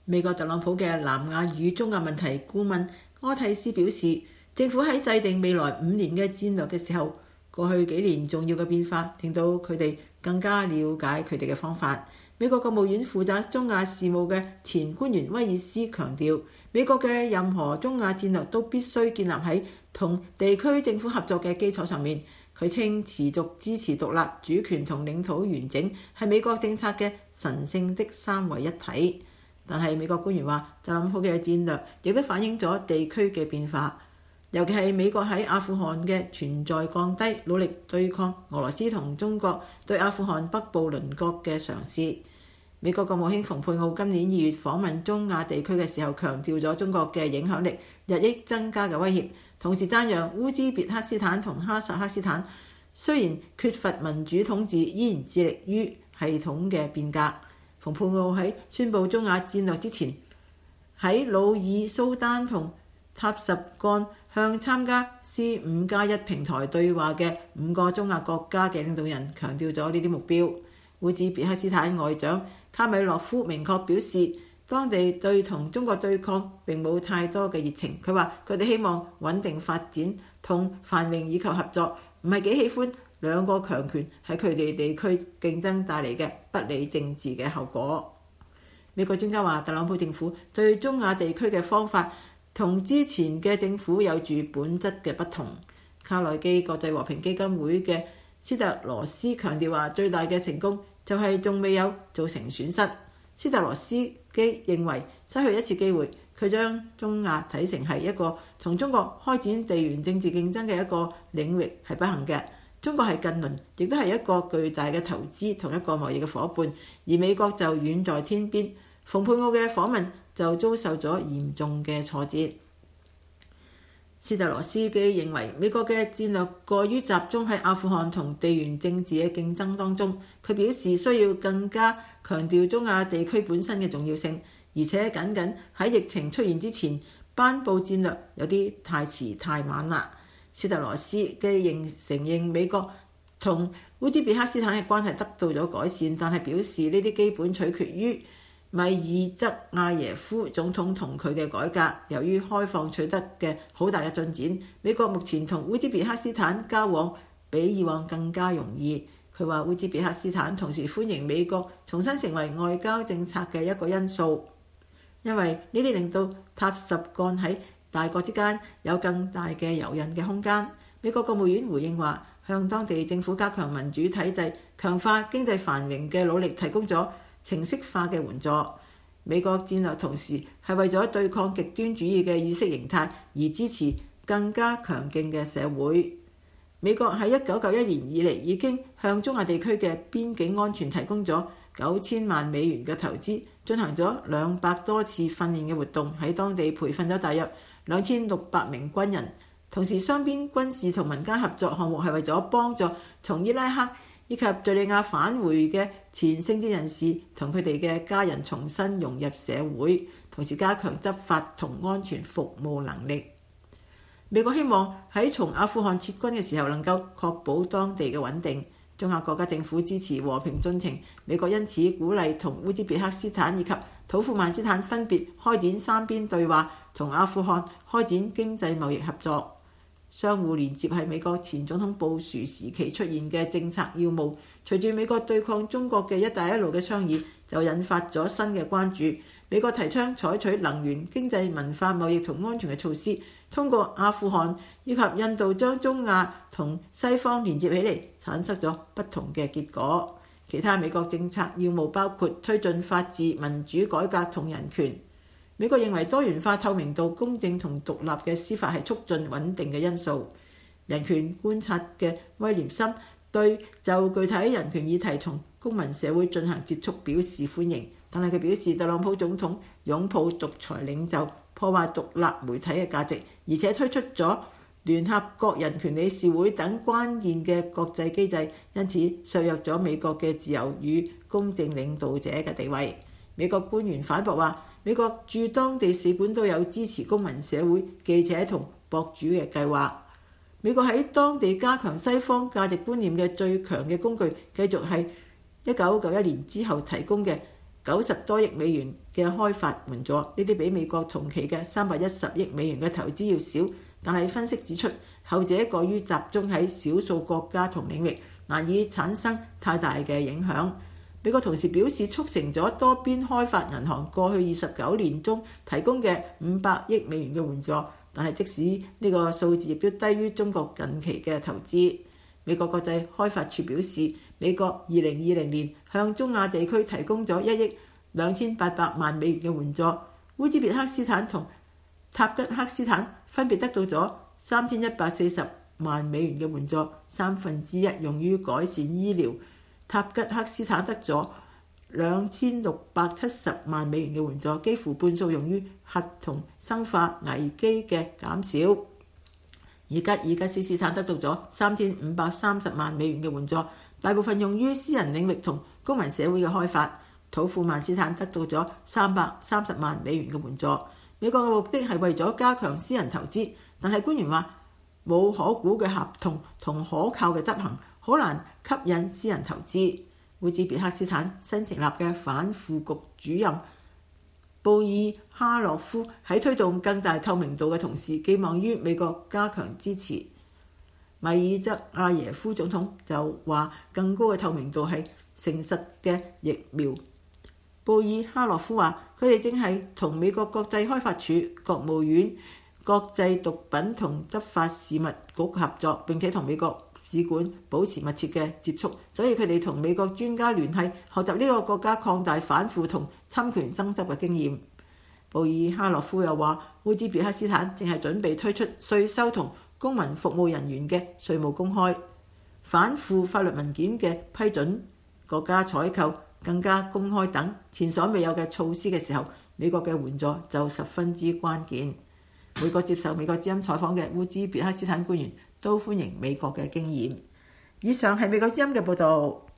美國特朗普嘅南亞與中亞問題顧問柯蒂斯表示，政府喺制定未來5年嘅戰略嘅時候，過去幾年重要嘅變化令到佢哋更加了解佢哋嘅方法。美國國務院負責中亞事務嘅前官員威爾斯強調，美國嘅任何中亞戰略都必須建立喺同地區政府合作嘅基礎上面。佢稱持續支持獨立、主權同領土完整係美國政策嘅神聖的三位一體。但係美國官員話，特朗普嘅戰略亦都反映咗地區嘅變化，尤其係美國喺阿富汗嘅存在降低，努力對抗俄羅斯同中國對阿富汗北部鄰國嘅嘗試。美國國務卿蓬佩奧今年2月訪問中亞地區嘅時候，強調咗中國嘅影響力日益增加嘅威脅，同時讚揚烏茲別克斯坦同哈薩克斯坦雖然缺乏民主統治，依然致力於系統嘅變革。蓬佩奧喺宣布中亞戰略之前，喺努爾蘇丹同塔什幹向參加 C5+1 平台對話嘅5個中亞國家嘅領導人強調咗呢啲目標。烏茲別克斯坦外長卡米洛夫明確表示，當地對同中國對抗並冇太多嘅熱情。佢話佢哋希望穩定發展同繁榮以及合作，唔係幾喜歡兩個強權喺佢哋地區競爭帶嚟嘅不理政治嘅後果。美國專家話，特朗普政府對中亞地區嘅方法同之前嘅政府有住本質嘅不同。卡內基國際和平基金會嘅斯特羅斯強調話，最大嘅成功就係仲未有造成損失。斯特羅斯基認為失去一次機會，佢將中亞睇成係一個同中國開展地緣政治競爭嘅一個領域係不幸嘅。中國係近鄰，亦都係一個巨大嘅投資同一個貿易嘅伙伴，而美國就遠在天邊。蓬佩奧嘅訪問就遭受咗嚴重嘅挫折。斯特羅斯基認為美國嘅戰略過於集中喺阿富汗同地緣政治嘅競爭當中，佢表示需要更加強調中亞地區本身嘅重要性，而且僅喺疫情出現之前頒布戰略有啲太遲太晚啦。斯特羅斯基承認美國同烏茲別克斯坦嘅關係得到咗改善，但係表示呢啲基本取決於米爾茲亞耶夫總統同佢嘅改革。由於開放取得嘅好大嘅進展，美國目前同烏茲別克斯坦交往比以往更加容易。佢話烏茲別克斯坦同時歡迎美國重新成為外交政策嘅一個因素，因為呢啲令到塔什幹喺大國之間有更大嘅遊刃嘅空間。美國國務院回應話，向當地政府加強民主體制、強化經濟繁榮嘅努力提供咗程式化嘅援助。美國戰略同時係為咗對抗極端主義嘅意識形態而支持更加強勁嘅社會。美國喺1991年以嚟已經向中亞地區嘅邊境安全提供咗9000萬美元嘅投資，進行咗200多次訓練嘅活動，喺當地培訓咗大約2600名軍人。同時，雙邊軍事同民間合作項目係為咗幫助從伊拉克以及敘利亞返回嘅前聖戰人士同佢哋嘅家人重新融入社會，同時加強執法同安全服務能力。美國希望喺從阿富汗撤軍嘅時候能夠確保當地嘅穩定。中亞國家政府支持和平進程，美國因此鼓勵同烏茲別克斯坦以及土庫曼斯坦分別開展三邊對話，同阿富汗開展經濟貿易合作。相互連接係美國前總統布殊時期出現嘅政策要務。隨住美國對抗中國嘅一帶一路嘅倡議，就引發咗新嘅關注。美國提倡採取能源、經濟、文化、貿易同安全嘅措施，通過阿富汗以及印度將中亞同西方連接起嚟，產生咗不同嘅結果。其他美國政策要務包括推進法治、民主改革同人權。美國認為多元化、透明度、公正同獨立嘅司法係促進穩定嘅因素。人權觀察嘅威廉森對就具體人權議題同公民社會進行接觸表示歡迎，但係佢表示特朗普總統擁抱獨裁領袖，破壞獨立媒體嘅價值，而且推出咗聯合國人權理事會等關鍵嘅國際機制，因此削弱咗美國嘅自由與公正領導者嘅地位。美國官員反駁話，美國駐當地使館都有支持公民社會、記者同博主嘅計劃。美國喺當地加強西方價值觀念嘅最強嘅工具，繼續係1991年之後提供嘅 90多億美元嘅開發援助，呢啲比美國同期嘅310億美元嘅投資要少。但係分析指出，後者過於集中喺少數國家同領域，難以產生太大嘅影響。美國同時表示，促成咗多邊開發銀行過去29年中提供嘅500億美元嘅援助，但係即使呢個數字亦都低於中國近期嘅投資。美國國際開發處表示，美國2020年向中亞地區提供咗1億2800萬美元嘅援助，烏茲別克斯坦同塔吉克斯坦分別得到咗3140萬美元嘅援助，1/3用於改善醫療。塔吉克斯坦得咗2670萬美元嘅援助，幾乎半數用於核同生化危機嘅減少。而吉爾吉斯斯坦得到咗3530萬美元嘅援助，大部分用於私人領域同公民社會嘅開發。土庫曼斯坦得到咗330萬美元嘅援助。美國嘅目的係為咗加強私人投資，但係官員話冇可估嘅合同同可靠嘅執行，好難吸引私人投資。烏茲別克斯坦新成立嘅反腐局主任布爾哈洛夫喺推動更大透明度嘅同時，寄望於美國加強支持。米爾澤阿耶夫總統就話更高嘅透明度係誠實嘅疫苗。布爾哈洛夫話佢哋正係同美國國際開發署、國務院、國際毒品同執法事務局合作，並且同美國使館保持密切嘅接觸，所以佢哋同美國專家聯繫，學習呢個國家擴大反腐同侵權爭執嘅經驗。布爾哈洛夫又話，烏茲別克斯坦正係準備推出稅收同公民服務人員嘅稅務公開、反腐法律文件嘅批准、國家採購更加公開等前所未有嘅措施嘅時候，美國嘅援助就十分之關鍵。每個接受美國之音採訪嘅烏茲別克斯坦官員都歡迎美國嘅經驗。以上係美國之音嘅報導。